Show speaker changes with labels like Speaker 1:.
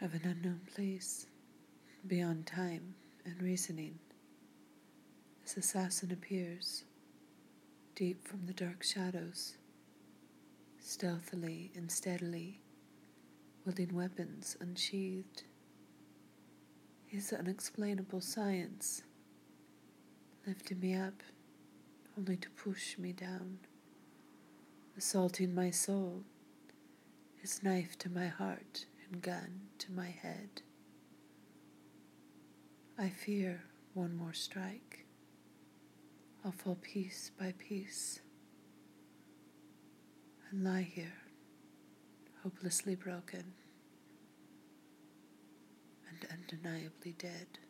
Speaker 1: of an unknown place, beyond time and reasoning. This assassin appears, deep from the dark shadows, stealthily and steadily, wielding weapons unsheathed. His unexplainable science, lifting me up only to push me down, assaulting my soul, his knife to my heart and gun to my head. I fear one more strike. I'll fall piece by piece and lie here, hopelessly broken and undeniably dead.